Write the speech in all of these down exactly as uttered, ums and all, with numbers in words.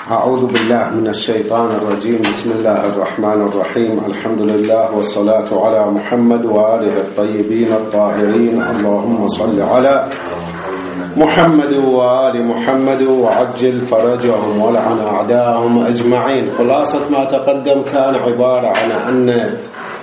أعوذ بالله من الشيطان الرجيم. بسم الله الرحمن الرحيم. الحمد لله والصلاة على محمد وآله الطيبين الطاهرين. اللهم صل على محمد وآل محمد وعجل فرجهم ولعن أعداءهم أجمعين. خلاصة ما تقدم كان عبارة عن أن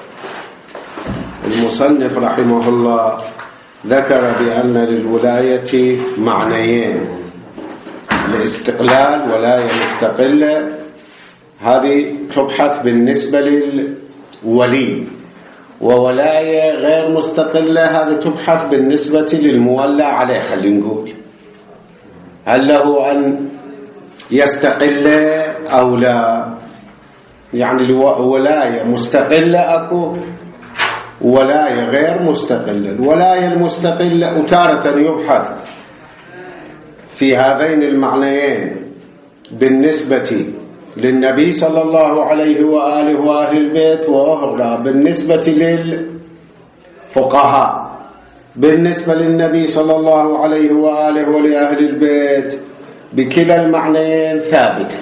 المصنف رحمه الله ذكر بأن للولاية معنيين: الاستقلال، ولاية مستقلة، هذه تبحث بالنسبة للولي، وولاية غير مستقلة هذه تبحث بالنسبة للمولى عليه. خلينا نقول هل له أن يستقل أو لا؟ يعني الولاية مستقلة أكو، ولاية غير مستقلة. الولاية المستقلة وتارة يبحث في هذين المعنيين بالنسبة للنبي صلى الله عليه وآله وآل البيت، وأخرى بالنسبة للفقهاء. بالنسبة للنبي صلى الله عليه وآله ولأهل البيت بكلا المعنيين ثابتة.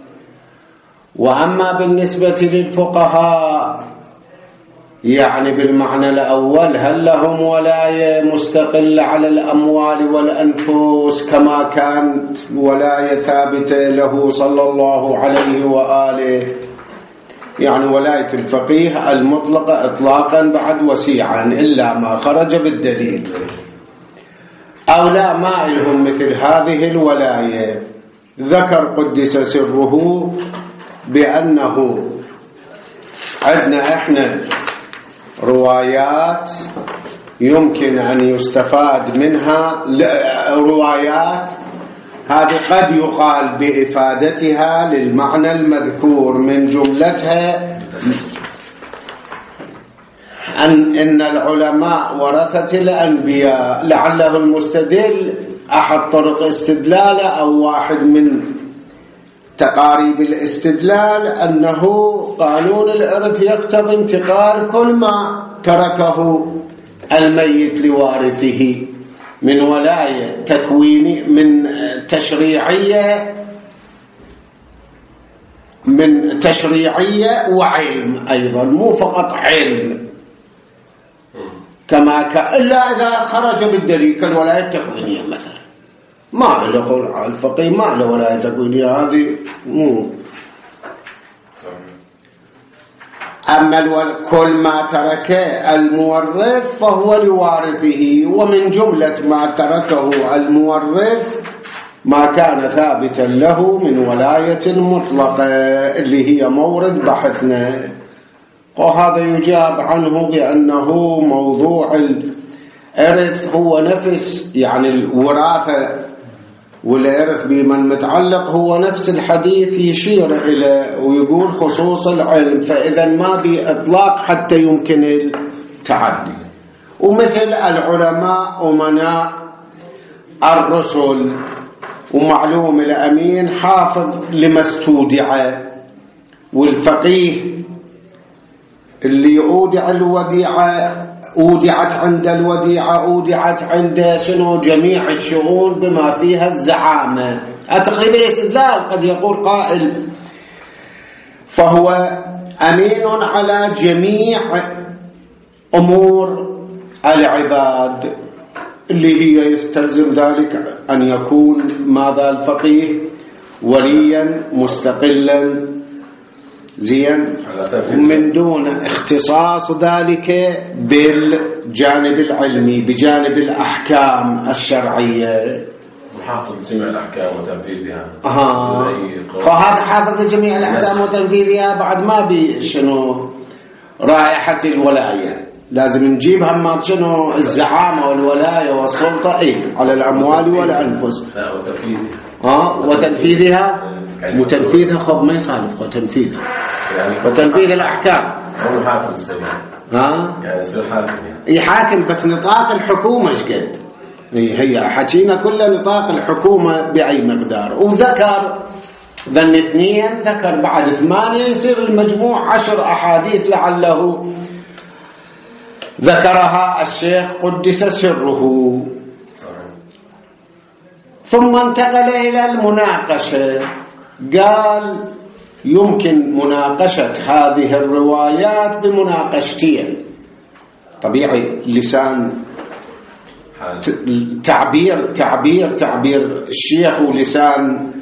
وأما بالنسبة للفقهاء يعني بالمعنى الأول، هل لهم ولاية مستقلة على الأموال والأنفس كما كانت ولاية ثابتة له صلى الله عليه وآله؟ يعني ولاية الفقيه المطلقة إطلاقا بعد وسيعا إلا ما خرج بالدليل، أو لا ما لهم مثل هذه الولاية. ذكر قدس سره بأنه عندنا إحنا روايات يمكن أن يستفاد منها، روايات هذه قد يقال بإفادتها للمعنى المذكور، من جملتها أن إن العلماء ورثة الأنبياء. لعله المستدل أحد طرق استدلاله أو واحد من تقاريب الاستدلال أنه قانون الإرث يقتضي انتقال كل ما تركه الميت لوارثه من ولاية تكويني، من تشريعية من تشريعية وعلم أيضا، مو فقط علم كما ك... إلا إذا خرج بالدليل كالولاية التكوينية مثلا. ما له قول الفقيه، ما له ولاية تكوينية، هذه مو. أما كل ما ترك المورث فهو لوارثه، ومن جملة ما تركه المورث ما كان ثابتا له من ولاية مطلقة اللي هي مورد بحثنا. وهذا يجاب عنه بأنه موضوع الإرث هو نفس، يعني الوراثة والإرث بمن متعلق هو نفس الحديث يشير إلى ويقول خصوص العلم، فإذا ما بإطلاق حتى يمكن التعدي. ومثل العلماء أمناء الرسل، ومعلوم الأمين حافظ لما استودع، والفقيه اللي أودع الوديعة أودعت عند الوديعة أودعت عند شنو جميع الشؤون بما فيها الزعامة. تقريبا الاستدلال قد يقول قائل فهو أمين على جميع أمور العباد، اللي هي يستلزم ذلك أن يكون ماذا الفقيه وليا مستقلا زين من دون اختصاص ذلك بالجانب العلمي بجانب الأحكام الشرعية، حافظ جميع الأحكام وتنفيذها. آه. فهذا حافظ جميع الأحكام وتنفيذها بعد ما بشنو رائحة الولاية، لازم نجيب هم شنو الزعامة والولاية والسلطة إيه على الأموال والأنفس. وتنفيذها آه وتنفيذها وتنفيذها خب ما يخالف وتنفيذها يعني وتنفيذ الأحكام. هو حاكم السبيل ها يعني يصير حاكم، يعني يحاكم بس نطاق الحكومة ايش قد هي حكينا كل نطاق الحكومة بأي مقدار. وذكر ذن اثنين، ذكر بعد ثمانية، يصير المجموع عشر أحاديث لعله ذكرها الشيخ قدس سره. ثم انتقل إلى المناقشة قال يمكن مناقشة هذه الروايات بمناقشتين. طبيعي لسان تعبير تعبير تعبير الشيخ ولسان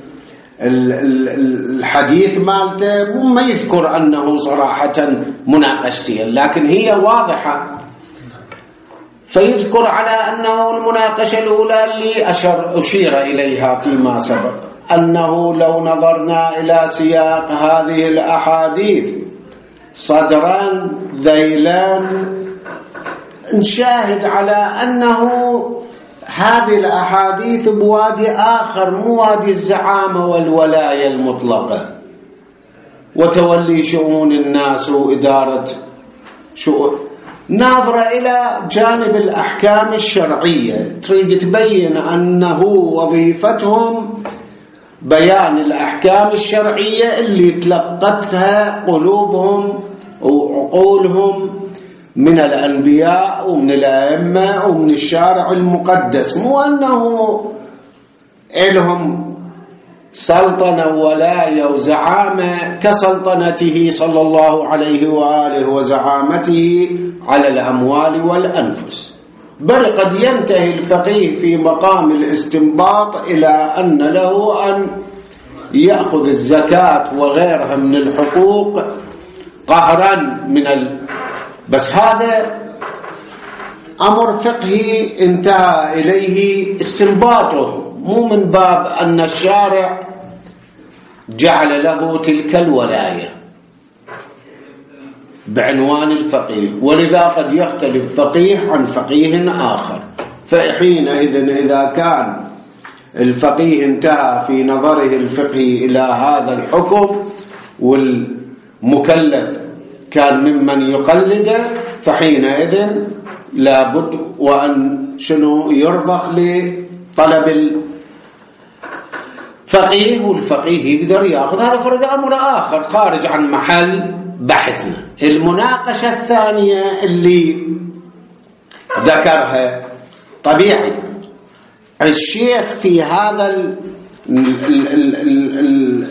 الحديث مالته ما يذكر أنه صراحة مناقشتين، لكن هي واضحة. فيذكر على أنه المناقشة الأولى اللي أشر أشير إليها فيما سبق، أنه لو نظرنا إلى سياق هذه الأحاديث صدرا ذيلان نشاهد على أنه هذه الأحاديث بوادي آخر، مو وادي الزعامة والولاية المطلقة وتولي شؤون الناس وإدارة شؤون، ناظرة إلى جانب الأحكام الشرعية، تريد تبين أنه وظيفتهم بيان الأحكام الشرعية اللي تلقتها قلوبهم وعقولهم من الأنبياء ومن الأئمة ومن الشارع المقدس، مو أنه إلهم سلطنة ولاية وزعامة كسلطنته صلى الله عليه وآله وزعامته على الأموال والأنفس، بل قد ينتهي الفقيه في مقام الاستنباط إلى أن له أن يأخذ الزكاة وغيرها من الحقوق قهرا من ال... بس هذا أمر فقهي انتهى إليه استنباطه، مو من باب أن الشارع جعل له تلك الولاية بعنوان الفقيه، ولذا قد يختلف فقيه عن فقيه آخر. فحينئذ إذا كان الفقيه انتهى في نظره الفقهي إلى هذا الحكم والمكلف كان ممن يقلده، فحينئذ لابد وأن شنو يرضخ لطلب الفقيه، والفقيه يقدر يأخذ. هذا فرد أمر آخر خارج عن محل بحثنا. المناقشة الثانية اللي ذكرها، طبيعي الشيخ في هذا ال ال ال ال ال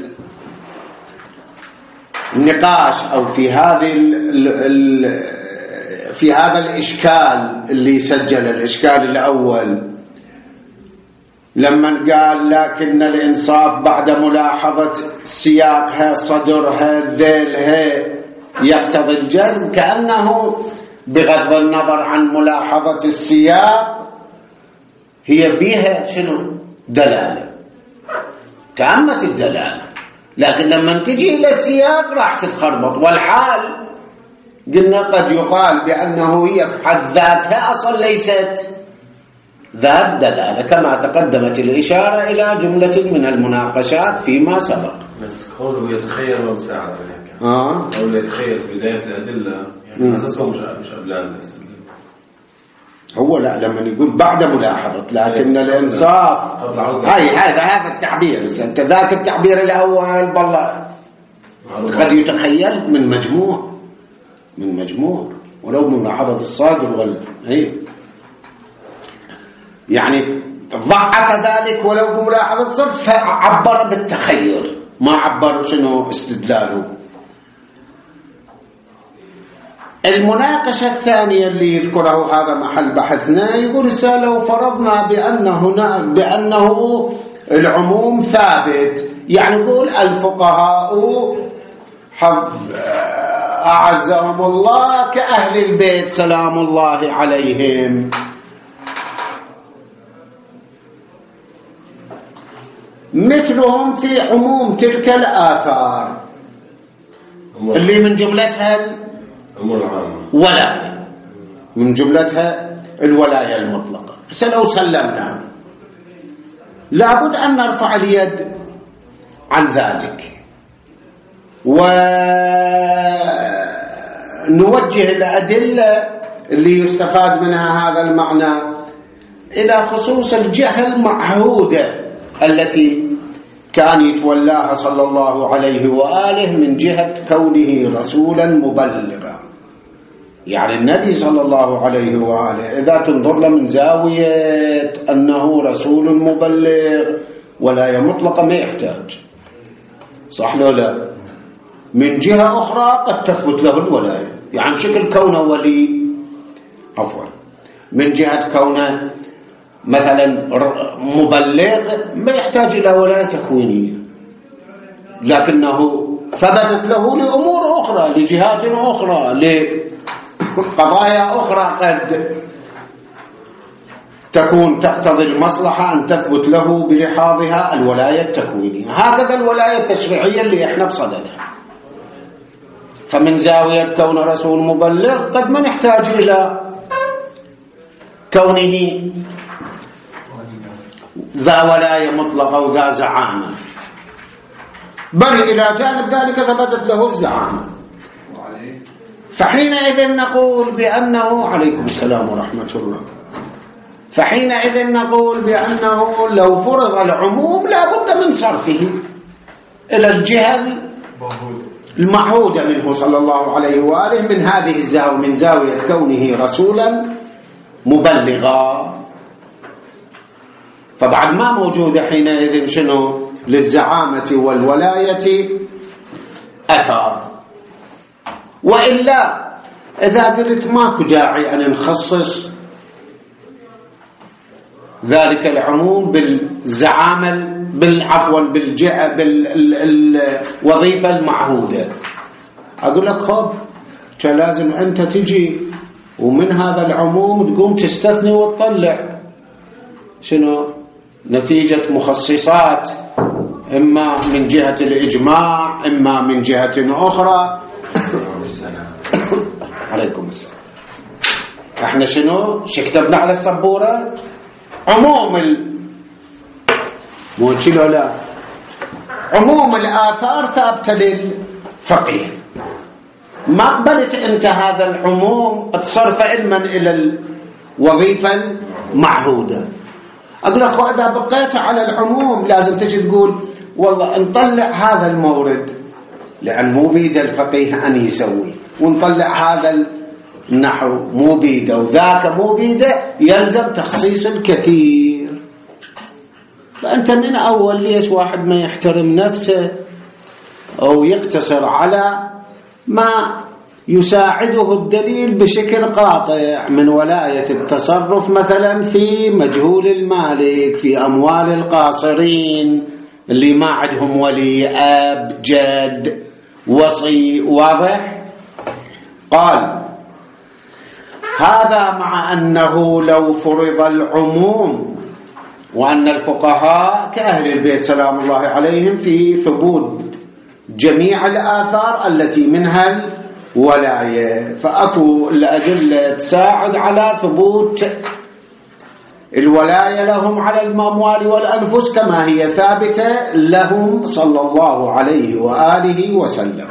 النقاش أو في هذه ال ال في هذا الإشكال اللي سجل الإشكال الأول لما قال لكن الإنصاف بعد ملاحظة سياقها صدرها ذيلها يقتضي الجزم، كأنه بغض النظر عن ملاحظة السياق هي بيها شنو دلالة، تعمت الدلالة، لكن لما تجي إلى السياق راح تتخربط. والحال قلنا قد يقال بأنه هي في حد ذاتها أصلا ليست ذات دلالة، كما تقدمت الإشارة إلى جملة من المناقشات فيما سبق. بس قوله يتخيل ومساعدة آه. قوله يتخيل في بداية الأدلة يعني أساسه مش مش قبلان بس هو لا لما يقول بعد ملاحظة، لكن الإنصاف هاي هذا هذا التعبير. أنت ذاك التعبير الأول بالله قد يتخيل من مجموع من مجموع ولو من ملاحظة الصادر وال هي يعني ضعف ذلك ولو بملاحظة الصدر، فعبر بالتخيل ما عبر شنو استدلاله. المناقشة الثانية اللي يذكره هذا محل بحثنا، يقول لو فرضنا بأن هنا بأنه العموم ثابت، يعني يقول الفقهاء أعزهم الله كأهل البيت سلام الله عليهم، مثلهم في عموم تلك الآثار اللي من جملتها ولاية، من جملتها الولاية المطلقة. فلو سلمنا لابد أن نرفع اليد عن ذلك ونوجه الأدلة اللي يستفاد منها هذا المعنى إلى خصوص الجهة المعهودة التي كان يتولاها صلى الله عليه وآله من جهة كونه رسولا مبلغا. يعني النبي صلى الله عليه وآله إذا تنظر له من زاوية أنه رسول مبلغ ولاية مطلقة ما يحتاج، صح لو لا؟ من جهة أخرى قد تثبت له الولاية، يعني بشكل كونه ولي، عفوا من جهة كونه مثلا مبلغ ما يحتاج إلى ولاية تكوينية، لكنه ثبتت له لأمور أخرى، لجهات أخرى، لقضايا أخرى قد تكون تقتضي المصلحة أن تثبت له بلحاظها الولاية التكوينية. هكذا الولاية التشريعية اللي احنا بصددها. فمن زاوية كون رسول مبلغ قد ما نحتاج إلى كونه ذا ولاية مطلقة وذا زعامة، بل إلى جانب ذلك ثبتت له الزعامة، فحينئذ نقول بأنه عليكم السلام ورحمة الله فحينئذ نقول بأنه لو فرض العموم لا بد من صرفه إلى الجهة المعهودة منه صلى الله عليه وآله من هذه الزاوية، من زاوية كونه رسولا مبلغا. فبعد ما موجودة حينئذ شنو للزعامة والولاية أثار. وإلا إذا قلت ماكو داعي أن نخصص ذلك العموم بالزعامة بالعفوا بالجهة بالوظيفة المعهودة، أقول لك خب لازم أنت تجي ومن هذا العموم تقوم تستثني وتطلع شنو نتيجة مخصصات، إما من جهة الإجماع إما من جهة أخرى. عليكم السلام. احنا شنو شكتبنا على السبورة عموم ال... مو كيلو لا عموم الآثار ثابتة للفقيه، ما قبلت انت هذا العموم تصرف علما الى الوظيفة المعهودة. اقول لك واذا بقيت على العموم لازم تجي تقول والله نطلع هذا المورد لان مو بيد الفقيه ان يسوي، ونطلع هذا النحو مو بيده وذاك مو بيده، يلزم تخصيص الكثير. فانت من اول ليش واحد ما يحترم نفسه او يقتصر على ما يساعده الدليل بشكل قاطع من ولاية التصرف مثلا في مجهول المالك، في أموال القاصرين اللي ما عندهم ولي أب جد وصي. واضح؟ قال هذا مع أنه لو فرض العموم وأن الفقهاء كأهل البيت سلام الله عليهم في ثبوت جميع الآثار التي منها الولاية، فأكو الأدلة تساعد على ثبوت الولاية لهم على الأموال والأنفس كما هي ثابتة لهم صلى الله عليه وآله وسلم.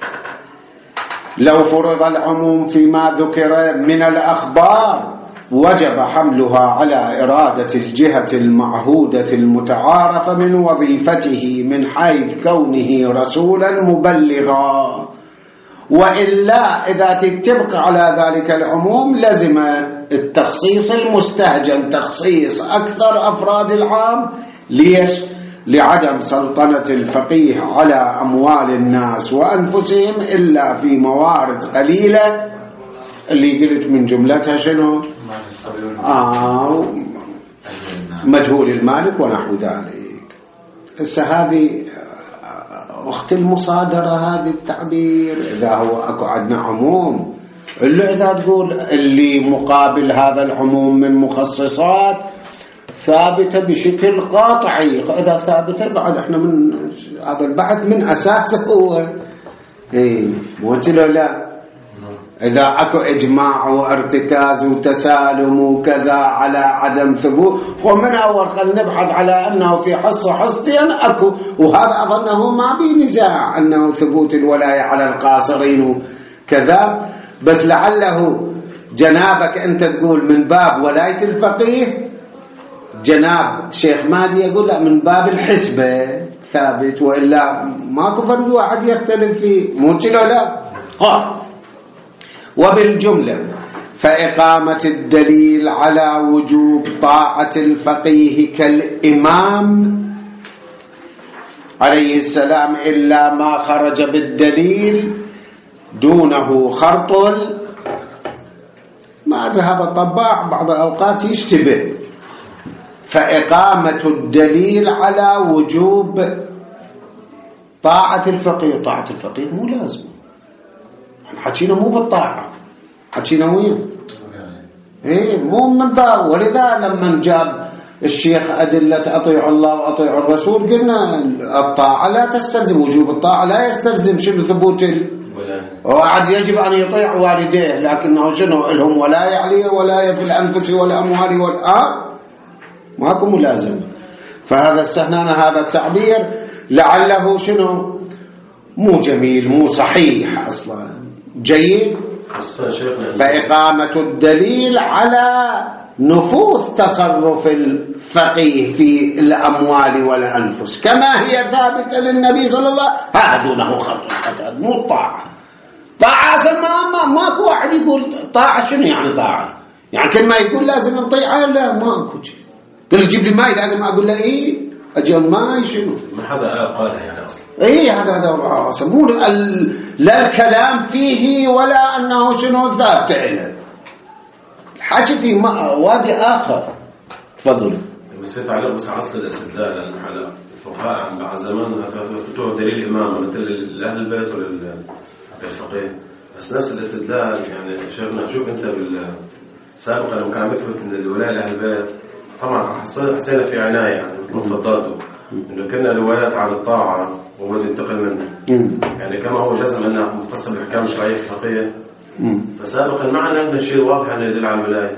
لو فرض العموم فيما ذكر من الأخبار وجب حملها على إرادة الجهة المعهودة المتعارف من وظيفته من حيث كونه رسولا مبلغا، وإلا إذا تتبق على ذلك العموم لزم التخصيص المستهجن تخصيص أكثر أفراد العام. ليش؟ لعدم سلطنة الفقيه على أموال الناس وأنفسهم إلا في موارد قليلة اللي قلت من جملتها شنو؟ آه مجهول المالك ونحو ذلك. هسه هذه أخت المصادرة هذه التعبير إذا هو أكو عندنا عموم، إلا إذا تقول اللي مقابل هذا العموم من مخصصات ثابتة بشكل قاطعي، إذا ثابتة بعد إحنا من هذا البحث من أساسه هو إيه مو كده لا. إذا أكو إجماع وارتكاز وتسالم وكذا على عدم ثبوت، ومن أول خلينا نبحث على أنه في حصة حصتين أكو، وهذا أظنه ما بي نزاع أنه ثبوت الولاية على القاصرين وكذا، بس لعله جنابك أنت تقول من باب ولاية الفقيه، جناب شيخ مادي يقول لا من باب الحسبة ثابت، وإلا ماكو فرد واحد يختلف فيه، مو كده لا. قال وبالجملة فإقامة الدليل على وجوب طاعة الفقيه كالإمام عليه السلام إلا ما خرج بالدليل دونه خرط. ما أدري هذا الطباع بعض الأوقات يشتبه. فإقامة الدليل على وجوب طاعة الفقيه. طاعة الفقيه مو لازم، حكينا مو بالطاعة، حكينا وين؟ إيه مو من باب. ولذا لما جاب الشيخ أدلة أطيع الله وأطيع الرسول قلنا الطاعة لا تستلزم، وجوب الطاعة لا يستلزم شنو ثبوت ال... وعد يجب أن يطيع والديه، لكنه شنو لهم ولاية عليه، ولاية في الأنفس والأموال والآب، ماكو ملازمة. فهذا استهنانا هذا التعبير لعله شنو مو جميل مو صحيح أصلا. جيد. فإقامة الدليل على نفوذ تصرف الفقيه في الأموال والأنفس كما هي ثابتة للنبي صلى الله عليه وسلم، هذا دونه خلق القتال مو الطاعة. طاعة أصلا ما ماكو واحد يقول طاعة. شنو يعني طاعة؟ يعني كل ما يقول لازم نطيعه؟ لا ماكو شيء. قل جيب لي ماي لازم أقول له إيه أجل ماي شنو؟ ما حدا قالها يعني أصلا. إيه هذا هذا أصلا مو لا الكلام فيه ولا أنه شنو ثابت له. الحاجة في وادي آخر. تفضل. بس في تعليق بس على أصل الاستدلال على الفقهاء بعد زمان أثبتوه دليل الإمام مثل لأهل البيت وللفقيه، بس نفس الاستدلال يعني شفنا شوف أنت بالسابق لما كان مثبت إن الولاية لأهل البيت طبعا حسينا في عناية يعني مثل ما تفضلتوا إنه كنا روايات عن الطاعة وهو ينتقل منه يعني كما هو جزم أنه مختص بالأحكام الشرعية الفقهية. فسابقا معنى أن الشيء واضح أنه يدل على الولاية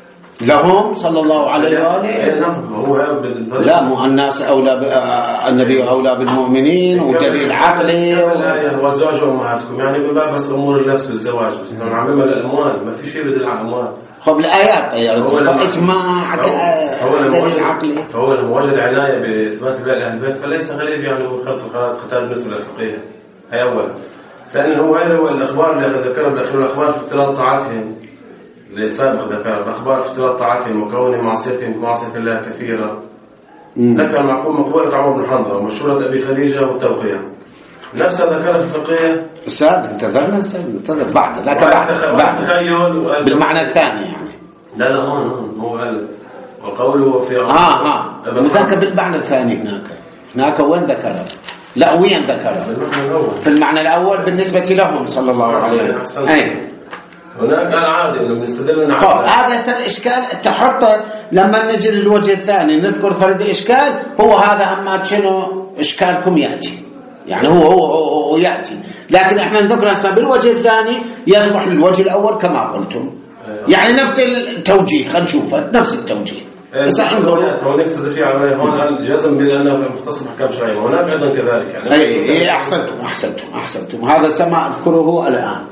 لهم صلى الله عليه وآله. نعم هو لا مو الناس أولى ب... النبي أولى بالمؤمنين ودليل عقلي و... وزواج أمهاتكم يعني من باب بس أمور النفس بالزواج بس نعمم الأموال ما في شيء يدل على الأموال. خب الآيات طيارة إجماع دليل عقلي. فهو لما وجد عناية بإثبات الولاية لأهل البيت فليس غريب يعني من خلط القرارات قتال بالنسبة للفقيه. هي أولا. ثانيا هو غير الأخبار اللي ذكرها بالأخير الأخبار في افتراض طاعتهم اللي سابق ذكر الأخبار في افتراض طاعتهم وكون معصيتهم بمعصية الله كثيرة. ذكر معقول مقولة عمر بن حنظلة ومشهورة أبي خديجة والتوقيع نفسها ذكرها في الفقيه. أستاذ انتظرنا انتظر بعد ذاك بعد بعد تخيل بالمعنى الثاني يعني. لا لا هون هو قال وقوله في آه ها ذاك بالمعنى الثاني هناك هناك وين ذكرها؟ لا وين ذكرها؟ في المعنى الأول بالنسبة لهم صلى الله عليه وسلم. أي هناك قال عادي انه بنستدل من هذا يصير اشكال تحط لما نجي للوجه الثاني نذكر فرد اشكال. هو هذا اما شنو اشكالكم ياتي يعني هو هو, هو, هو ياتي لكن احنا نذكر هسه بالوجه الثاني يصبح للوجه الاول كما قلتم يعني نفس التوجيه. خلينا نشوف نفس التوجيه بس انظر هو نقصد فيه على هون الجزم بانه مختص باحكام شرعيه وهناك ايضا كذلك يعني. اي احسنتم احسنتم احسنتم هذا سما اذكره الان.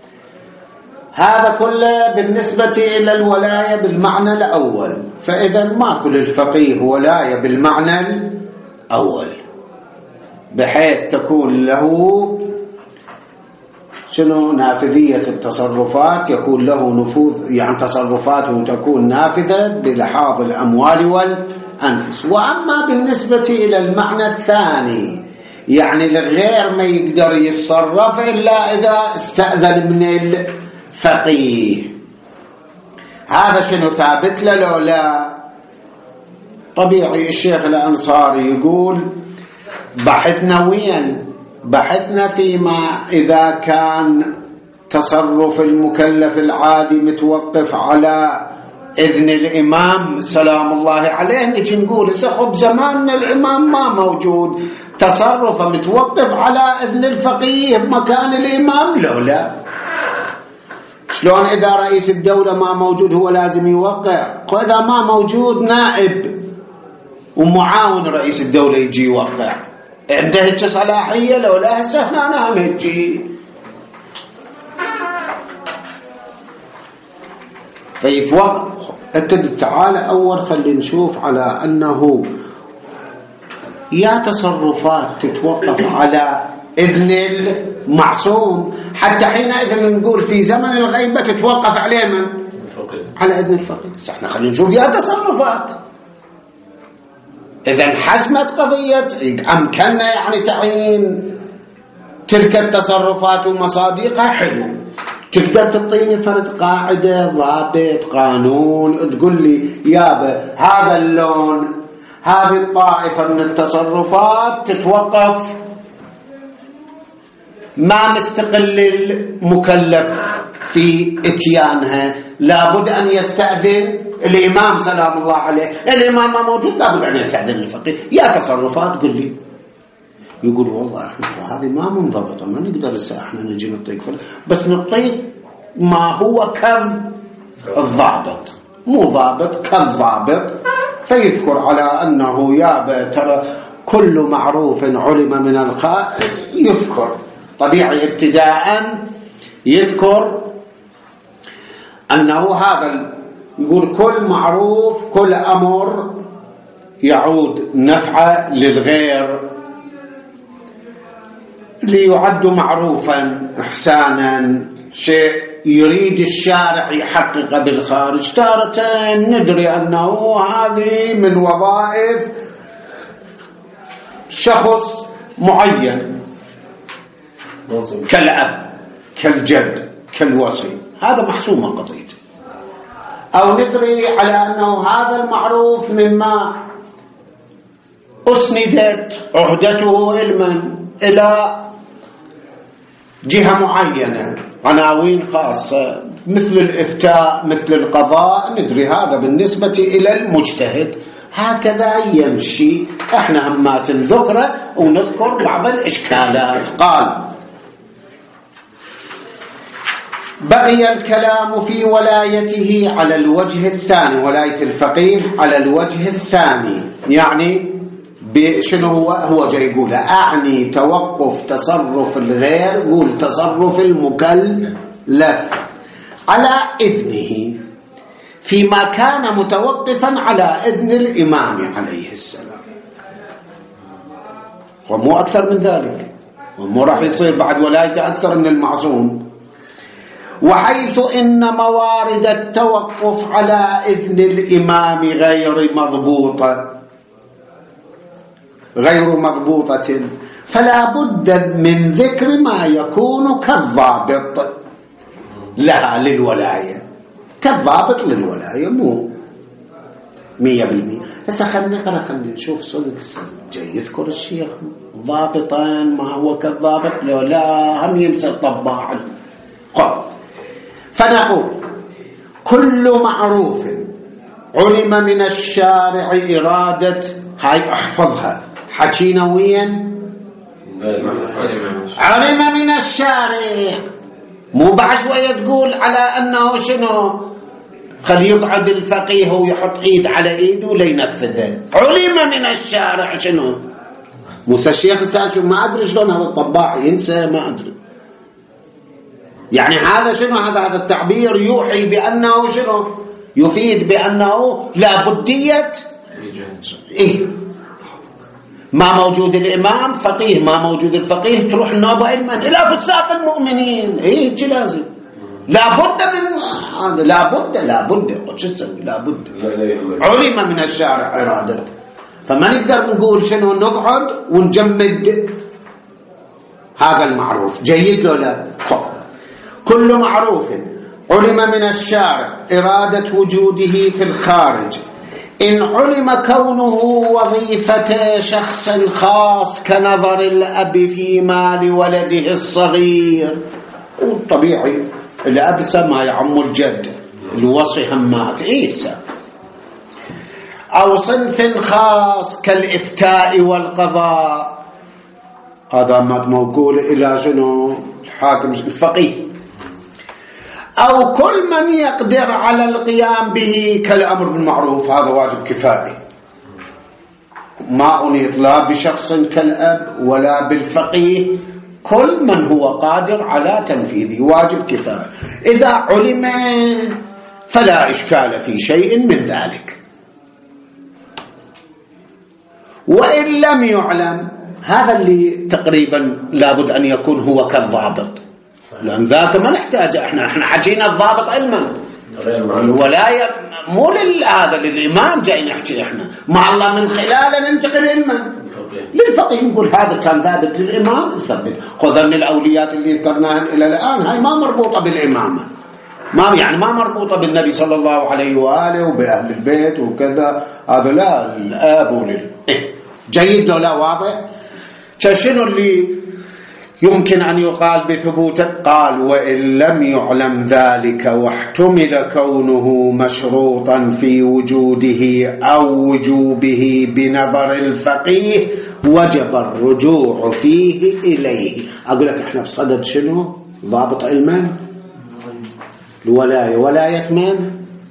هذا كله بالنسبة إلى الولاية بالمعنى الأول. فإذا ما كل الفقيه ولاية بالمعنى الأول بحيث تكون له شنو نافذية التصرفات يكون له نفوذ يعني تصرفاته تكون نافذة بلحاظ الأموال والأنفس. وأما بالنسبة إلى المعنى الثاني يعني الغير ما يقدر يتصرف إلا إذا استأذن من الفقيه. هذا شنو ثابت له لو لا؟ طبيعي الشيخ الأنصاري يقول بحثنا وين؟ بحثنا فيما إذا كان تصرف المكلف العادي متوقف على إذن الإمام سلام الله عليه. نجي نقول سخب زماننا الإمام ما موجود تصرفه متوقف على إذن الفقيه مكان الإمام لو لا. شلون إذا رئيس الدولة ما موجود هو لازم يوقع؟ وإذا ما موجود نائب ومعاون رئيس الدولة يجي يوقع عنده هيك صلاحية لو لا هسه هنا نعم هيك. فيتوقع تعال أول خلي نشوف على أنه يا تصرفات تتوقف على إذن المعصوم حتى حينئذ نقول في زمن الغيبة تتوقف عليه من؟ على إذن الفقيه. احنا خلينا نشوف يا تصرفات إذن حسمت قضية أمكننا يعني تعيين تلك التصرفات ومصادقها، حلو. تقدر تعطيني فرد قاعدة ضابط قانون تقول لي يابا هذا اللون هذه الطائفة من التصرفات تتوقف ما مستقل المكلف في اتيانها، لابد أن يستأذن الإمام سلام الله عليه. الإمام ما موجود لابد أن يستأذن الفقيه. يا تصرفات قل لي، يقول والله احنا هذه ما منضبطة، ما نقدر الساعة احنا نجي نطيق فل... بس نطيق ما هو كالضابط، مو ضابط كالضابط. فيذكر على أنه يابا ترى كل معروف علم من الخارج، يذكر طبيعي ابتداء يذكر أنه هذا، يقول كل معروف كل أمر يعود نفعه للغير ليعد معروفا إحسانا، شيء يريد الشارع يحقق بالخارج. تارة ندري أنه هذه من وظائف شخص معين كالأب كالجد كالوصي، هذا محسومة قضيته. أو ندري على أنه هذا المعروف مما أسندت عهدته علما إلى جهة معينة، عناوين خاصة مثل الإفتاء مثل القضاء، ندري هذا بالنسبة إلى المجتهد. هكذا يمشي. احنا همات ذكره ونذكر بعض الإشكالات. قال بقي الكلام في ولايته على الوجه الثاني، ولاية الفقيه على الوجه الثاني، يعني شنو هو؟ هو جاي يقول أعني توقف تصرف الغير، يقول تصرف المكلف على إذنه فيما كان متوقفا على إذن الإمام عليه السلام، ومو أكثر من ذلك، ومو راح يصير بعد ولايته أكثر من المعصوم. وحيث إن موارد التوقف على إذن الإمام غير مضبوطة غير مضبوطة فلا بد من ذكر ما يكون كالضابط لها للولاية، كالضابط للولاية، مو مية بالمية. هسه خلينا نقرأ، خلينا نشوف صدق جاي يذكر الشيخ ضابطا ما هو كالضابط لو لا هم ينسى الطباع. خب فنقول كل معروف علم من الشارع إرادة، هاي احفظها حكينا وين، علم من الشارع، مو بعد شوية تقول على أنه شنو خل يقعد الفقيه ويحط ايد على ايده لينفذه. علم من الشارع شنو؟ موسى الشيخ الساشو ما أدري شلون هذا الطباع ينسى، ما أدري يعني هذا شنو، هذا هذا التعبير يوحي بأنه شنو، يفيد بأنه لا بدية إيه، ما موجود الإمام فقيه، ما موجود الفقيه تروح النوبة علما إلى فساق المؤمنين. إيه لازم لابد من هذا، لابد لابد وش تسوي، لابد علم من الشارع إرادة. فما نقدر نقول شنو نقعد ونجمد هذا المعروف. جيد لو لا؟ كل معروف علم من الشارع إرادة وجوده في الخارج إن علم كونه وظيفة شخص خاص كنظر الأب في مال ولده الصغير، طبيعي الأب ما يعم الجد، الوصي همات عيسى، أو صنف خاص كالإفتاء والقضاء، هذا موكول إلى شنو الحاكم الفقيه، أو كل من يقدر على القيام به كالأمر بالمعروف، هذا واجب كفائي، ما أنيط لا بشخص كالأب ولا بالفقيه، كل من هو قادر على تنفيذه واجب كفائي. إذا علم فلا إشكال في شيء من ذلك، وإن لم يعلم هذا اللي تقريبا لابد أن يكون هو كالضابط، لأن ذاك ما نحتاج، احنا احنا حكينا الضابط علما، الولاية مو هذا للإمام جاي نحكي إحنا مع الله من خلاله ننتقل للمن للفقيه، نقول هذا كان ثابت للإمام ثبت. خذن الأوليات اللي ذكرناها إلى الآن هاي ما مربوطة بالإمامة، ما يعني ما مربوطة بالنبي صلى الله عليه وآله وبأهل البيت وكذا، هذا لا الآب ولل إيه. جيد لو لا واضح؟ شنو اللي يمكن أن يقال بثبوته؟ قال وإن لم يعلم ذلك واحتمل كونه مشروطا في وجوده أو وجوبه بنظر الفقيه وجب الرجوع فيه إليه. أقول لك إحنا بصدد شنو ضابط علما الولاية، ولاية من؟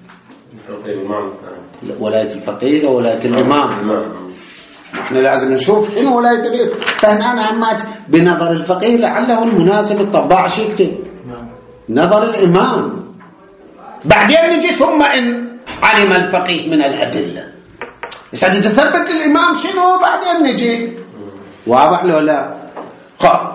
ولاية الفقيه وولاية الإمام. احنا لازم نشوف شنو ولاية الفقيه، فهنا أنا همات بنظر الفقيه لعله المناسب الطباع شي يكتب نظر الإمام، بعدين نجي ثم إن علم الفقيه من الأدلة يسعد تثبت الإمام شنو بعدين نجي. واضح له لا؟ خب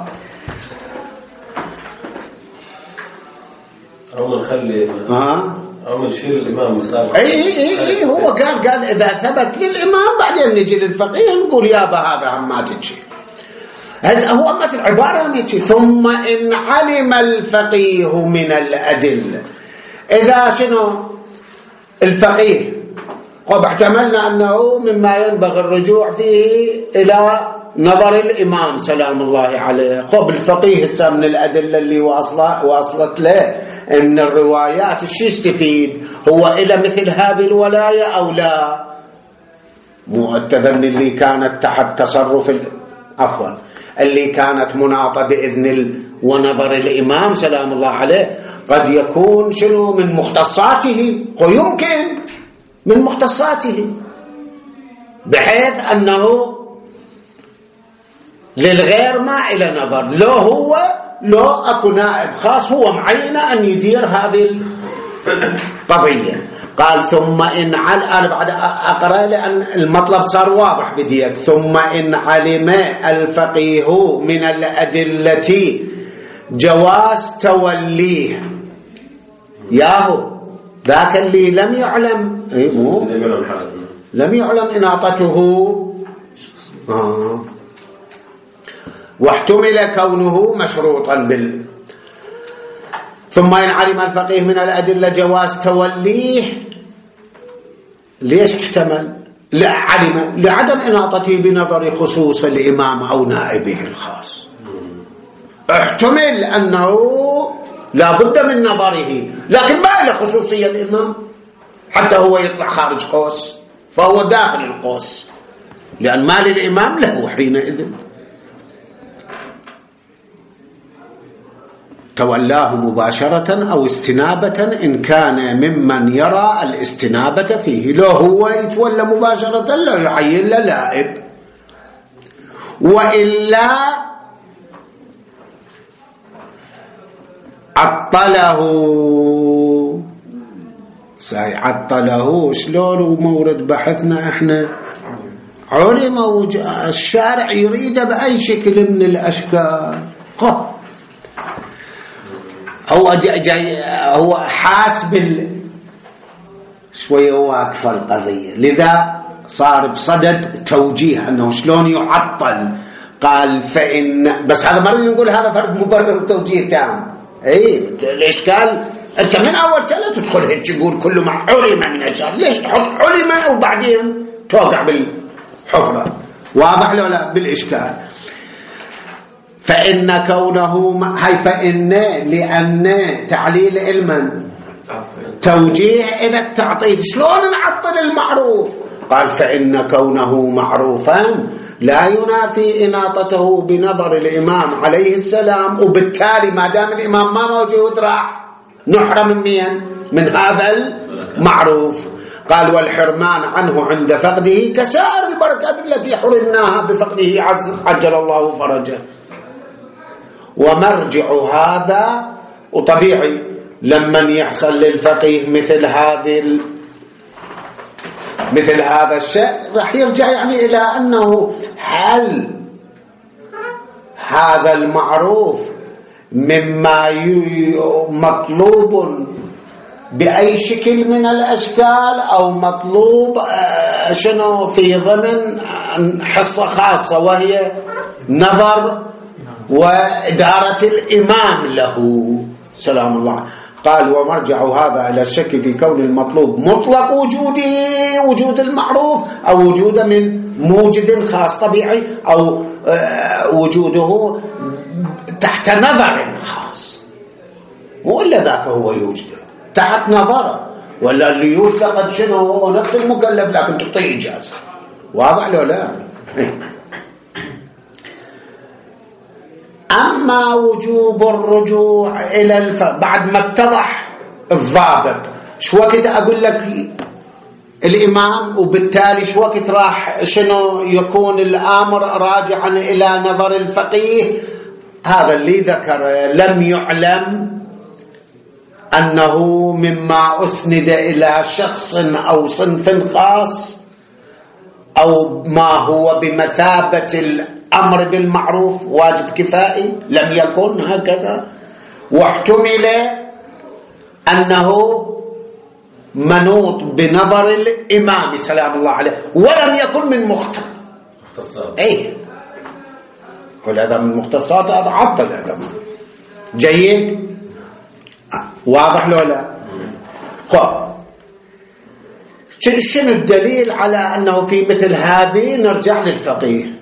أو نخلي ها أو نشيل الإمام مسابقة. اي اي اي هو قال قال اذا ثبت للامام بعدين نجي للفقيه نقول يابا هذا ما تجي. هذا هو ما العباره ما تجي. ثم ان علم الفقيه من الادله، اذا شنو الفقيه قد احتملنا انه مما ينبغي الرجوع فيه الى نظر الامام سلام الله عليه. خب الفقيه هسه من الادله اللي واصله واصلت له ان الروايات الشي يستفيد هو الى مثل هذه الولايه او لا؟ مو التذني اللي كانت تحت تصرف عفوا اللي كانت مناطه باذن ال... ونظر الامام سلام الله عليه قد يكون شنو من مختصاته، ويمكن من مختصاته بحيث انه للغير ما الى نظر، لو هو لو اكو نائب خاص هو معين ان يدير هذه القضيه. قال ثم ان علم، انا بعد اقرا لان المطلب صار واضح بديك. ثم ان علم الفقيه من الادله جواز توليه، ياهو ذاك اللي لم يعلم اي مو لم يعلم اناطته آه. واحتمل كونه مشروطا بال ثم إن علم الفقيه من الأدلة جواز توليه. ليش احتمل؟ لا علم لعدم إناطته بنظر خصوص الإمام أو نائبه الخاص. احتمل أنه لا بد من نظره، لكن ما له خصوصية الإمام حتى هو يطلع خارج قوس، فهو داخل القوس لأن ما للإمام له حينئذ. تولاه مباشرة أو استنابة إن كان ممن يرى الاستنابة فيه. لو هو يتولى مباشرة لا يعين له لائب، وإلا عطله. سيعطله شلون؟ ومورد بحثنا احنا علم الشارع يريد بأي شكل من الأشكال. خب هو جاي, جاي هو حاس بال شويه واقف القضيه، لذا صار بصدد توجيه انه شلون يعطل. قال فإن بس هذا مرة نقول هذا فرد مبرر وتوجيه تام. اي الاشكال انت من اول سنه تدخل هيك تقول كله مع علم من اشياء، ليش تحط علم وبعدين توقع بالحفره؟ واضح له لا بالاشكال. فإن كونه هاي فإن لأن تعليل علما توجيه إلى التعطيل. شلون نعطل المعروف؟ قال فإن كونه معروفا لا ينافي إناطته بنظر الإمام عليه السلام، وبالتالي ما دام الإمام ما موجود راح نحرم من مين؟ من هذا المعروف. قال والحرمان عنه عند فقده كسائر البركات التي حرمناها بفقده عجل الله فرجه. ومرجع هذا وطبيعي لمن يحصل للفقيه مثل هذه مثل هذا الشيء راح يرجع يعني إلى أنه هل هذا المعروف مما مطلوب بأي شكل من الأشكال أو مطلوب شنو في ضمن حصة خاصة وهي نظر وإدارة الإمام له سلام الله. قال ومرجع هذا إلى الشك في كون المطلوب مطلق وجوده وجود المعروف أو وجوده من موجد خاص طبيعي أو وجوده تحت نظر خاص، وإلا ذاك هو يوجده تحت نظره، ولا اللي يوجد قد شنو هو نفس المكلف لكن تعطيه إجازة. واضح له لا؟ أما وجوب الرجوع إلى الف... بعد ما اتضح الضابط شو وقت أقول لك الإمام، وبالتالي شو وقت راح شنو يكون الأمر راجعا إلى نظر الفقيه. هذا اللي ذكر لم يعلم أنه مما أسند إلى شخص أو صنف خاص أو ما هو بمثابة الأمر بالمعروف واجب كفائي، لم يكن هكذا. واحتمل أنه منوط بنظر الإمام سلام الله عليه ولم يكن من مختصات. أي وهذا من مختصات، هذا عطل هذا جيد. واضح له لا؟ خب شنو الدليل على أنه في مثل هذه نرجع للفقيه؟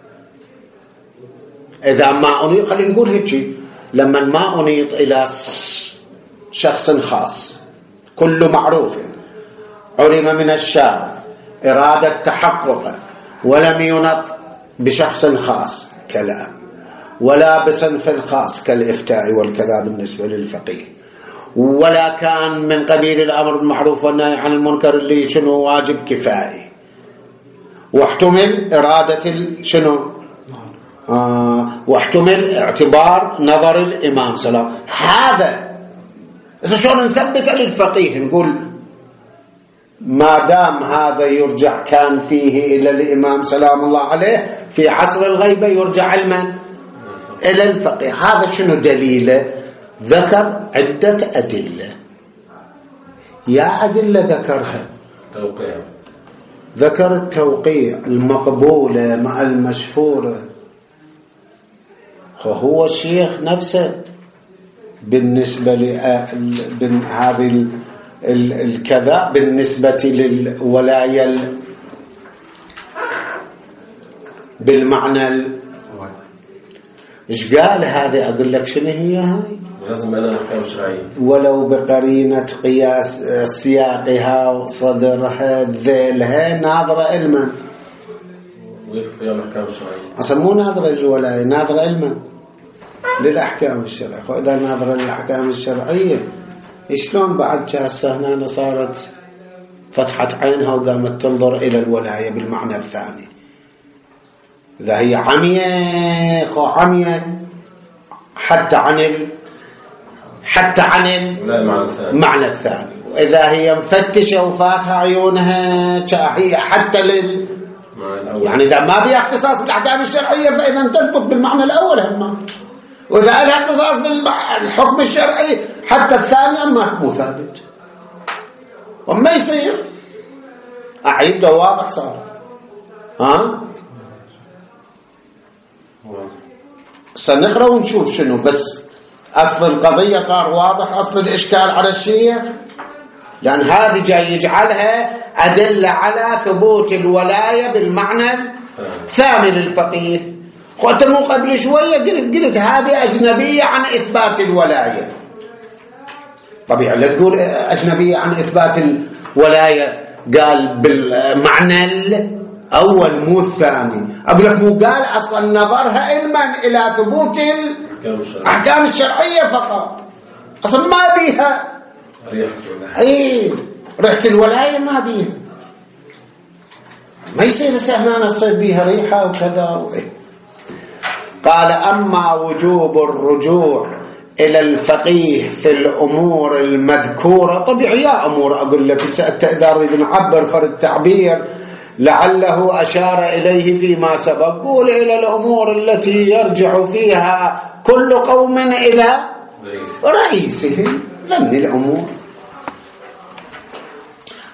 إذا ما أنيط، خلينا نقول هيك، لما ما أنيط إلى شخص خاص كل معروف علم من الشارع إرادة تحقق ولم ينط بشخص خاص كلام ولا بصنف خاص كالإفتاء والكذا بالنسبة للفقيه، ولا كان من قبيل الأمر بالمعروف والنهي عن المنكر اللي شنو واجب كفائي، واحتمل إرادة شنو آه واحتمل اعتبار نظر الإمام سلام. هذا إذا شلون نثبت للفقيه؟ نقول ما دام هذا يرجع كان فيه إلى الإمام سلام الله عليه في عصر الغيبة يرجع علما إلى الفقيه. هذا شنو دليله؟ ذكر عدة أدلة. يا أدلة ذكرها توقيع، ذكر التوقيع المقبولة مع المشهورة، وهو الشيخ نفسه بالنسبة لهذه الكذا بالنسبة للولاية بالمعنى إيش قال هذه؟ أقول لك شنو هي هاي؟ لازم بين الأحكام الشرعية ولو بقرينة قياس سياقها وصدرها ذيلها ناظرة علما، ويفق فيها الأحكام الشرعية. أصلا مو ناظرة للولاية، ناظرة علما للأحكام الشرعية. وإذا ناظرة للأحكام الشرعية شلون بعد جاسة هنا صارت فتحت عينها وقامت تنظر إلى الولاية بالمعنى الثاني؟ إذا هي عمية خو عمية حتى عن ال... حتى عن المعنى الثاني، وإذا هي مفتشة وفاتها عيونها هي حتى لل يعني إذا ما بيها اختصاص بالأحكام الشرعية فإذا تثبت بالمعنى الأول هم، وإذا لها اختصاص بالحكم الشرعي حتى الثاني أما مو ثابت. وما يصير أعيد له واضح صار ها سنقرأ ونشوف شنو، بس أصل القضية صار واضح، أصل الإشكال على الشيخ يعني هذه جاي يجعلها أدلة على ثبوت الولاية بالمعنى الثاني للفقيه. قلت مو قبل شوية قلت قلت هذه أجنبية عن إثبات الولاية. طبيعي لا تقول أجنبية عن إثبات الولاية، قال بالمعنى الأول مو الثاني. أقول لك مو قال أصلا نظرها علما إلى ثبوت الأحكام الشرعية فقط، أصلا ما بيها أي ريحة الولاية ما بيها، ما يصير سهلنا نصير بيها ريحة وكذا وإيه. قال أما وجوب الرجوع إلى الفقيه في الأمور المذكورة، طبيعي يا أمور أقول لك إذا أريد نعبر فرد تعبير لعله أشار إليه فيما سبق، قول إلى الأمور التي يرجع فيها كل قوم إلى رئيسه ذن الأمور.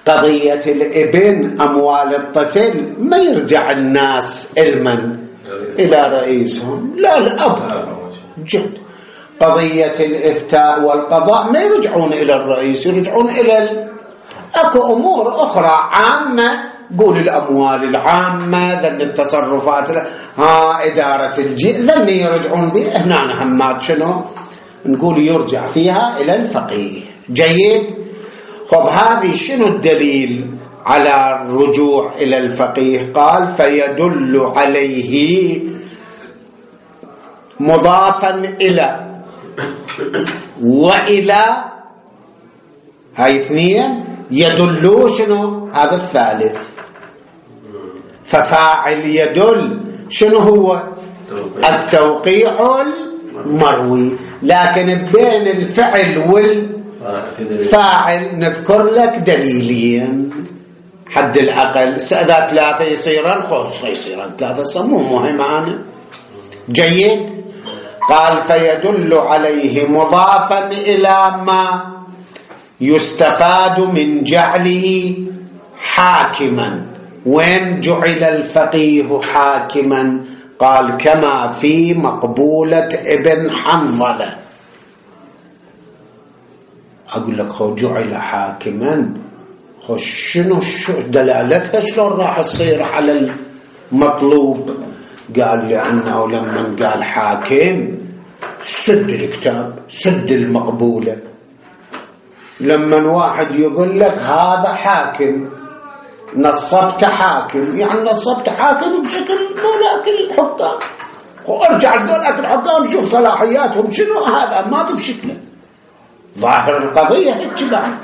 قضية الابن أموال الطفل ما يرجع الناس علما إلى رئيسهم، لا الأب جد. قضية الإفتاء والقضاء ما يرجعون إلى الرئيس، يرجعون إلى ال... أكو أمور أخرى عامة، قول الأموال العامة، ذن التصرفات، ها إدارة الجيء، ذن يرجعون بها. هنا همات شنو نقول يرجع فيها إلى الفقيه. جيد. خب هذه شنو الدليل على الرجوع إلى الفقيه؟ قال فيدل عليه مضافا إلى وإلى، هاي اثنين يدلوا شنو؟ هذا الثالث. ففاعل يدل شنو هو؟ التوقيع المروي. لكن بين الفعل والفاعل نذكر لك دليلين حد الأقل. إذا ثلاثة يصيران خلص يصيران ثلاثة، سموه مهم أنا. جيد. قال فيدل عليه مضافا إلى ما يستفاد من جعله حاكما. وين جعل الفقيه حاكما؟ قال كما في مقبولة ابن حنظلة. أقول لك هو جعل حاكما، خو شنو دلالتها؟ شلون راح تصير على المطلوب؟ قال لأنه لما قال حاكم سد الكتاب، سد المقبولة. لما واحد يقول لك هذا حاكم، نصبت حاكم، يعني نصبت حاكم بشكل ذولاك الحكام، وارجع لذولاك الحكام شوف صلاحياتهم شنو، هذا ما بشكله. ظاهر القضية هيك بعد.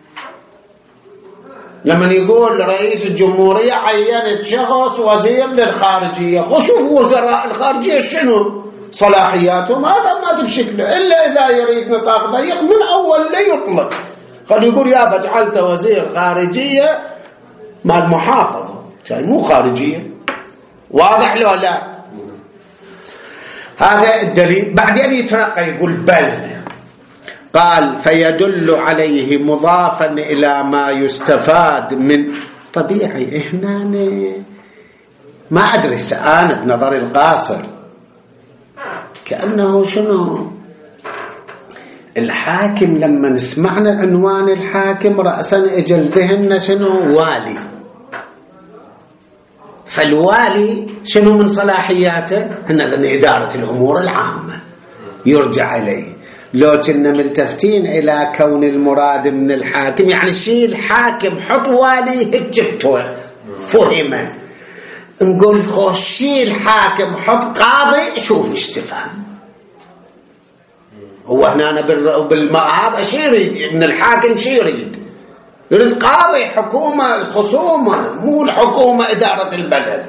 لما يقول رئيس الجمهورية عينت شخص وزير للخارجية، وشوف وزراء الخارجية شنو صلاحياتهم، هذا ما بشكله إلا إذا يريد نطاق ضيق من أول لا يطلق. قال يقول يا جعلت وزير خارجية مع المحافظة، مو خارجية. واضح لو لا؟ هذا الدليل. بعدين يترقى يقول بل. قال فيدل عليه مضافا إلى ما يستفاد من. طبيعي هنا ما أدرس أنا بنظر القاصر كأنه شنو الحاكم، لما نسمعنا عنوان الحاكم رأسا اجل ذهننا شنو؟ والي. فالوالي شنو من صلاحياته؟ هنا لأن إدارة الأمور العامة يرجع إليه. لو كنا ملتفتين إلى كون المراد من الحاكم يعني شيء الحاكم حط والي هجفته فهمه، نقول خوشي الحاكم حط قاضي شوف اشتفهم. هو هنا بالماء هذا شيء يريد من الحاكم، شيء يريد يريد قاضي حكومة الخصومة، مو الحكومة إدارة البلد.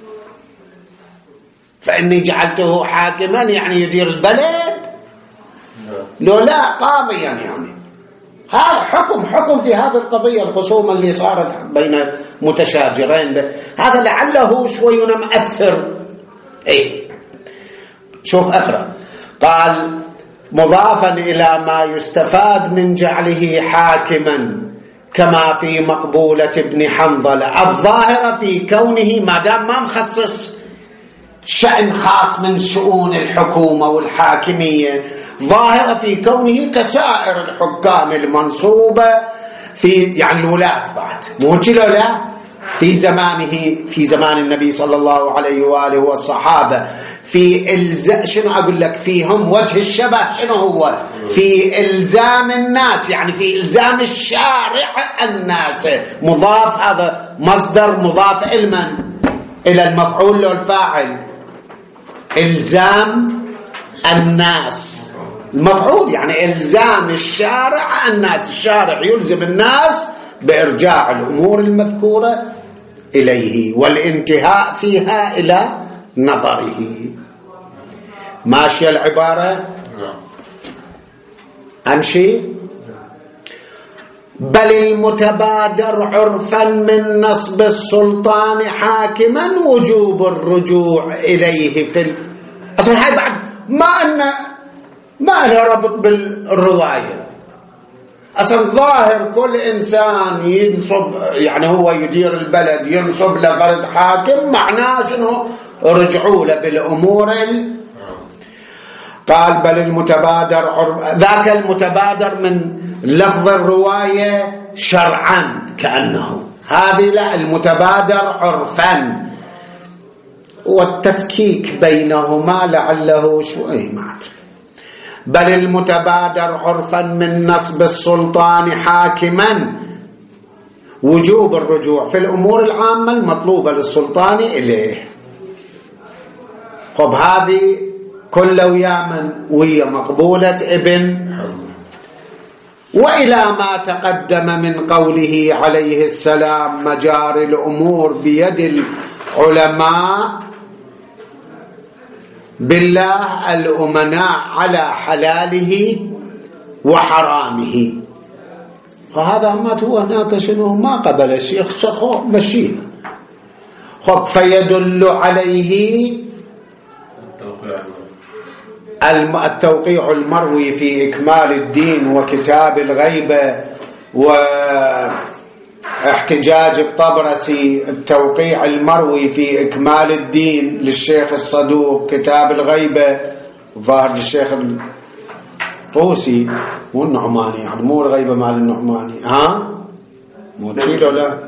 فإني جعلته حاكما يعني يدير البلد، لو لا قاضيا يعني, يعني هذا حكم حكم في هذه القضية الخصومة اللي صارت بين متشاجرين به. هذا لعله شوي مؤثر. ايه شوف اقرأ. قال مضافا إلى ما يستفاد من جعله حاكما كما في مقبولة ابن حنظلة، الظاهرة في كونه ما دام ما مخصص شأن خاص من شؤون الحكومة والحاكمية، ظاهرة في كونه كسائر الحكام المنصوبة في يعني الولاة بعد، مو كده لا في زمانه في زمان النبي صلى الله عليه وآله والصحابة في إلزام شنو أقول لك فيهم وجه الشبه شنو هو في إلزام الناس، يعني في إلزام الشارع الناس. مضاف هذا مصدر مضاف علما إلى المفعول له الفاعل، إلزام الناس المفعول يعني إلزام الشارع الناس، الشارع يلزم الناس بإرجاع الأمور المذكورة إليه والانتهاء فيها إلى نظره. ماشية العبارة؟ أمشي. بل المتبادر عرفا من نصب السلطان حاكما وجوب الرجوع إليه في ال... أصلا هاي بعد ما أن ما لها ربط بالرواية، أصلا ظاهر كل إنسان ينصب، يعني هو يدير البلد ينصب لفرد حاكم، معناه شنو؟ رجعوا له بالأمور ال... قال بل المتبادر عرف، ذاك المتبادر من لفظ الرواية شرعا كأنه، هذه لا، المتبادر عرفا، والتفكيك بينهما لعله شوي ما أدري. بل المتبادر عرفا من نصب السلطان حاكما وجوب الرجوع في الأمور العامة المطلوبة للسلطان إليه. خب هذه كل ويا من ويا مقبولة ابن. وإلى ما تقدم من قوله عليه السلام مجاري الأمور بيد العلماء بالله الأمناء على حلاله وحرامه، وهذا ما هو هناك شنو ما قبل الشيخ سخو مشيها. خب فيدل عليه التوقيع المروي في إكمال الدين وكتاب الغيبة واحتجاج الطبرسي، التوقيع المروي في إكمال الدين للشيخ الصدوق، كتاب الغيبة ظاهر للشيخ الطوسي مو النعماني، يعني مو الغيبة مال النعماني، ها مو تشيله لا،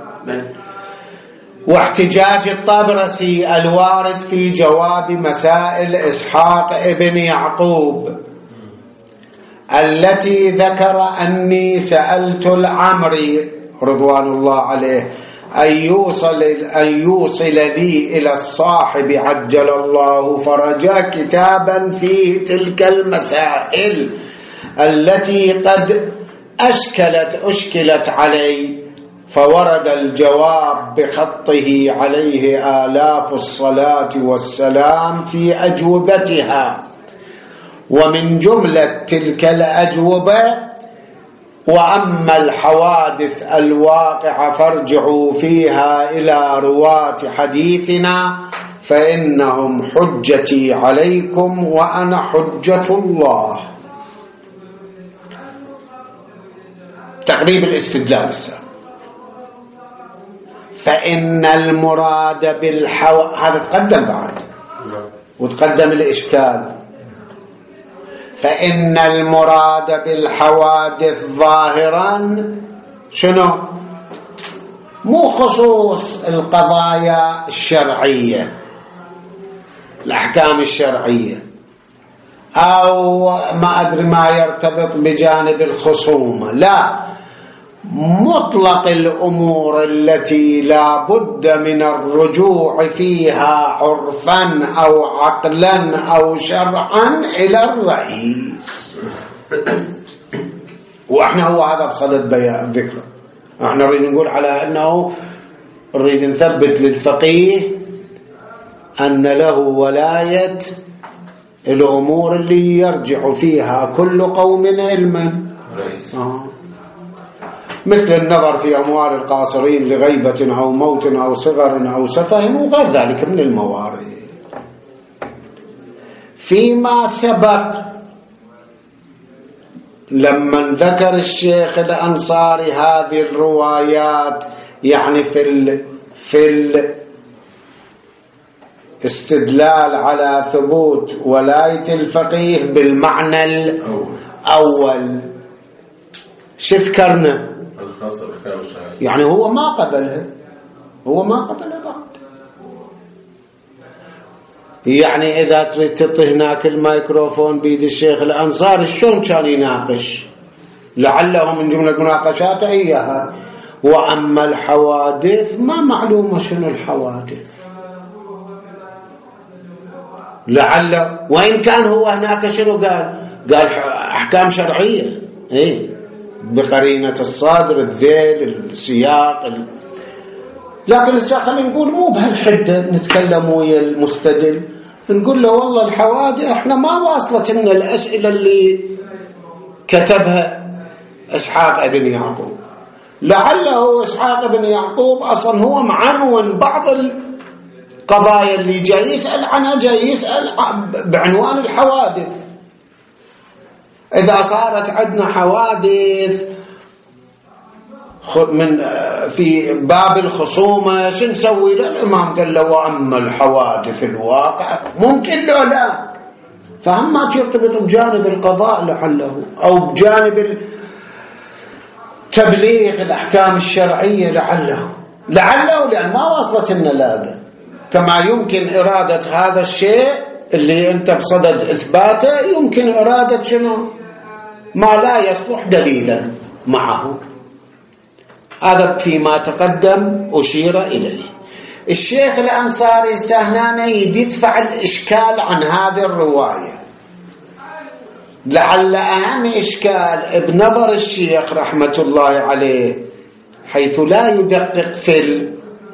واحتجاج الطبرسي الوارد في جواب مسائل إسحاق ابن يعقوب التي ذكر أني سألت العمري رضوان الله عليه أن يوصل, أن يوصل لي إلى الصاحب عجل الله فرجا كتابا فيه تلك المسائل التي قد أشكلت أشكلت علي، فورد الجواب بخطه عليه آلاف الصلاة والسلام في أجوبتها. ومن جملة تلك الأجوبة وأما الحوادث الواقعة فارجعوا فيها إلى رواة حديثنا فإنهم حجتي عليكم وأنا حجة الله. تقريب الاستدلال السابق. فإن المراد بالحو... هذا تقدم بعد وتقدم الإشكال. فإن المراد بالحوادث ظاهرا شنو؟ مو خصوص القضايا الشرعية الأحكام الشرعية أو ما أدري ما يرتبط بجانب الخصومة، لا، مطلق الأمور التي لا بد من الرجوع فيها عرفا أو عقلا أو شرعا إلى الرئيس. وإحنا هو هذا بصدد بيان ذكره، إحنا نريد نقول على أنه نريد نثبت للفقيه أن له ولاية الأمور اللي يرجع فيها كل قوم علما رئيس. آه. مثل النظر في أموال القاصرين لغيبة أو موت أو صغر أو سفه وغير ذلك من الموارد. فيما سبق لما ذكر الشيخ الأنصاري هذه الروايات، يعني في ال في الاستدلال على ثبوت ولاية الفقيه بالمعنى الأول، شذكرنا يعني هو ما قبلها، هو ما قبلها بعد. يعني إذا تريد تطي هناك الميكروفون بيد الشيخ الأنصاري شلون كان يناقش، لعله من جملة مناقشاته إياها. وأما الحوادث ما معلومة شنو الحوادث، لعله وإن كان هو هناك شنو قال قال أحكام شرعية إيه بقرينة الصادر الذيل السياق ال... لكن خلينا نقول مو بهالحدة نتكلم ويا المستدل نقول له والله الحوادث احنا ما واصلت لنا الأسئلة اللي كتبها إسحاق ابن يعقوب، لعله إسحاق ابن يعقوب أصلا هو معنون بعض القضايا اللي جاي يسأل عنها، جاي يسأل بعنوان الحوادث. إذا صارت عندنا حوادث من في باب الخصومة شو نسوي له؟ الإمام قال له وأما الحوادث الواقع ممكن له لا، فهم ما يرتبط بجانب القضاء لعله أو بجانب تبليغ الأحكام الشرعية لعله لعله لأن ما وصلت لنا لا، كما يمكن إرادة هذا الشيء اللي أنت بصدد إثباته يمكن إرادة شنو ما لا يصلح دليلا معه. هذا فيما تقدم أشير إليه. الشيخ الأنصاري السهناني يدفع الإشكال عن هذه الرواية، لعل أهم إشكال بنظر الشيخ رحمة الله عليه حيث لا يدقق في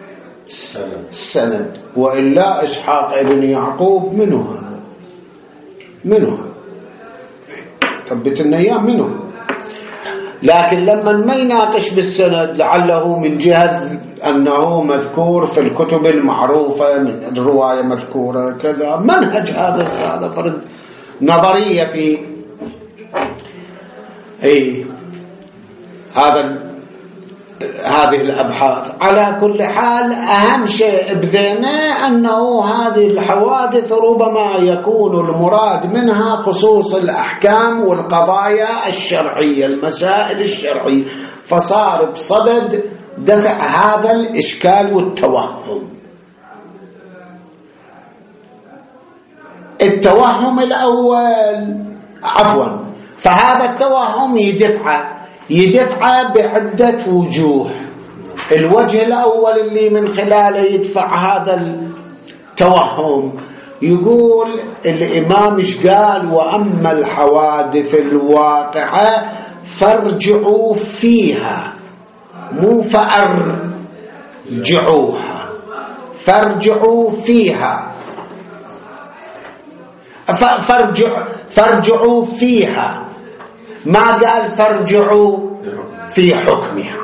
السند، وإلا إسحاق ابن يعقوب منه هذا منه هذا ثبت النيام منه، لكن لما ما يناقش بالسند لعله من جهة أنه مذكور في الكتب المعروفة من الرواية مذكورة كذا منهج هذا هذا فرد نظرية في أي هذا هذه الأبحاث. على كل حال أهم شيء بذهنه أنه هذه الحوادث ربما يكون المراد منها خصوص الأحكام والقضايا الشرعية المسائل الشرعية، فصار بصدد دفع هذا الإشكال والتوهم. التوهم الأول عفوا فهذا التوهم يدفع يدفع بعدة وجوه. الوجه الأول اللي من خلاله يدفع هذا التوهم يقول الإمام إيش قال وأما الحوادث الواقعة فارجعوا فيها، مو فارجعوها، فارجعوا فيها فارجع فارجعوا فيها، ما قال فارجعوا في حكمها.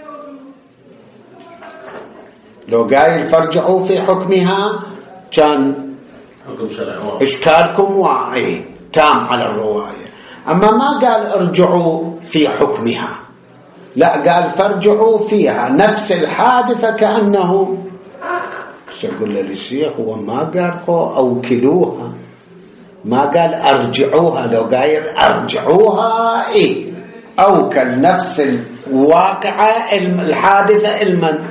لو قايل فارجعوا في حكمها كان إشكالكم واعي تام على الرواية، أما ما قال ارجعوا في حكمها، لا قال فارجعوا فيها نفس الحادثة كأنه سيقول للشيخ هو ما قال أو كلوها، ما قال أرجعوها. لو قايل أرجعوها إيه أو كالنفس الواقعة الحادثة المن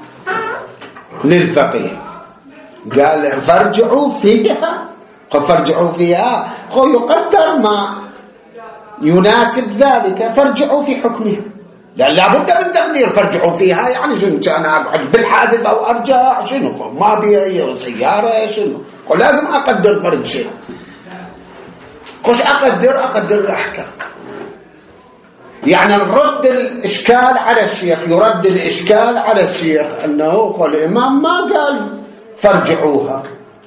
للفقيه، قال فارجعوا فيها فارجعوا فيها هو يقدر ما يناسب ذلك، فارجعوا في حكمها. لأن لابد من تقدير فارجعوا فيها يعني شنو؟ كان أقعد بالحادث أو أرجع شنو؟ ما بي سيارة شنو؟ ولازم أقدر فرد شيء، خش أقدر أقدر الأحكام. يعني نرد الإشكال على الشيخ، يرد الإشكال على الشيخ أنه الإمام ما قال فارجعوها،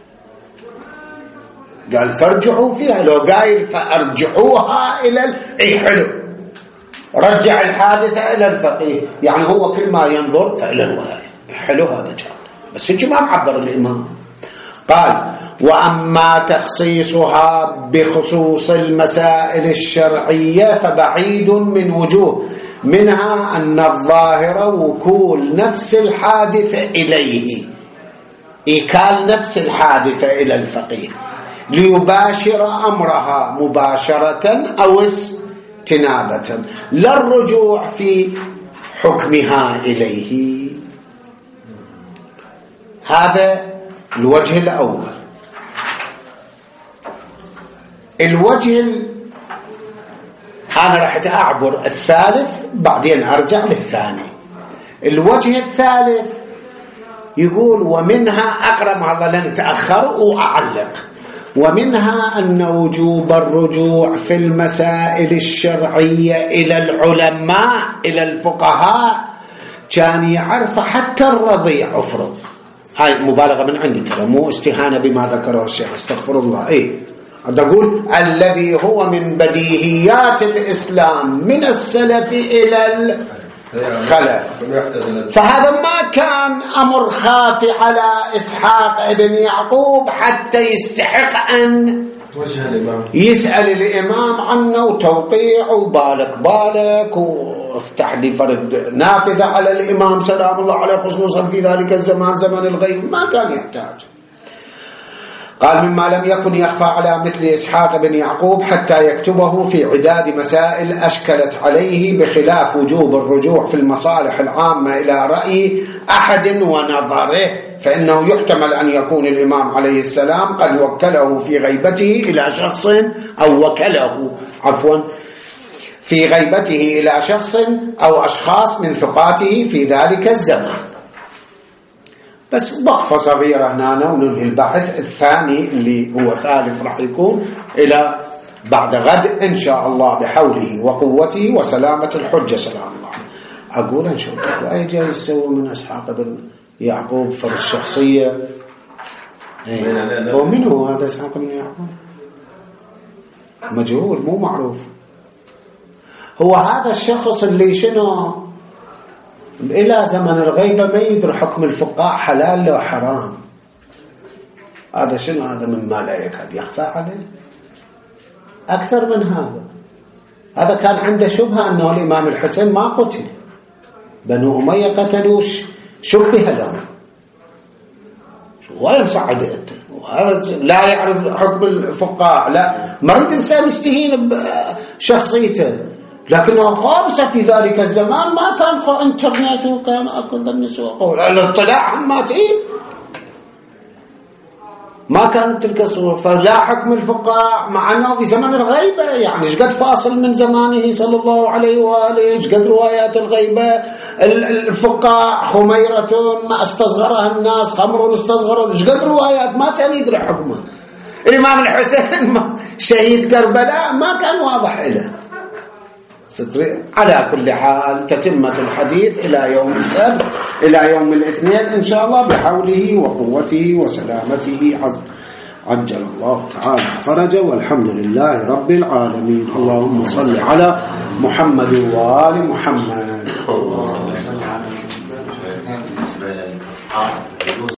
قال فارجعوا فيها. لو قايل فارجعوها إلى ال... أي حلو رجع الحادثة إلى الفقيه، يعني هو كل ما ينظر فإلى الولاية، حلو هذا جاء. بس هيك ما معبر الإمام. قال وأما تخصيصها بخصوص المسائل الشرعية فبعيد من وجوه، منها أن الظاهر وكول نفس الحادثة إليه، إيكال نفس الحادثة إلى الفقيه ليباشر أمرها مباشرة أو استنابة، لا الرجوع في حكمها إليه. هذا الوجه الأول. الوجه ال... أنا راح أعبر الثالث بعدين أرجع للثاني. الوجه الثالث يقول ومنها أقرب هذا لن تأخر وأعلق، ومنها أن وجوب الرجوع في المسائل الشرعية إلى العلماء إلى الفقهاء كان يعرف حتى الرضيع. أفرض هاي مبالغة من عندي ترى مو استهانة بما ذكره الشيخ استغفر الله. إيه أقول الذي هو من بديهيات الإسلام من السلف إلى الخلف، فهذا ما كان أمر خافي على إسحاق ابن يعقوب حتى يستحق أن وجه الإمام يسأل الإمام عنه وتوقيع وبالك بالك وافتح لي فرد نافذة على الإمام سلام الله عليه، خصوصا في ذلك الزمان زمن الغيب ما كان يحتاج. قال مما لم يكن يخفى على مثل إسحاق بن يعقوب حتى يكتبه في عداد مسائل أشكلت عليه، بخلاف وجوب الرجوع في المصالح العامة إلى رأي أحد ونظره، فإنه يحتمل أن يكون الإمام عليه السلام قد وكله في غيبته إلى شخص أو وكله عفوا في غيبته إلى شخص أو أشخاص من ثقاته في ذلك الزمان. بس وقفة صغيرة هنا وننهي البحث الثاني اللي هو ثالث راح يكون إلى بعد غد إن شاء الله بحوله وقوته وسلامة الحجة سلام الله عليه. أقول إن شاء الله أي جاي يسوي من إسحاق بن يعقوب فرد الشخصية. ايه. ومن هو هذا إسحاق بن يعقوب؟ مجهول مو معروف. هو هذا الشخص اللي شنو إلى زمن الغيبة ما يدري حكم الفقهاء حلال لو حرام. هذا شنو؟ هذا مما لا يكاد يخفى عليه. أكثر من هذا، هذا كان عنده شبهة أنه الإمام الحسين ما قتل، بنو أمية قتلوش، شبه لهم. شو مساعد أنت؟ وهذا لا يعرف حكم الفقهاء، لا مريض إنسان يستهين بشخصيته، لكنه خامسة في ذلك الزمان ما كان خو انترنت وكان أكثر النسوة الاطلاع عماتي ما كانت تلك الصورة. فلا حكم الفقهاء مع أنه في زمن الغيبة، يعني إيش قد فاصل من زمانه صلى الله عليه وآله، إيش قد روايات الغيبة الفقهاء، خميرة ما استصغرها الناس، خمر استصغرها، إيش قد روايات ما كان يدري حكمه. الإمام الحسين شهيد كربلاء ما كان واضح له. على كل حال تتمة الحديث إلى يوم السبت، إلى يوم الاثنين إن شاء الله بحوله وقوته وسلامته عجل الله تعالى فرجه، والحمد لله رب العالمين. اللهم صل على محمد وآل محمد.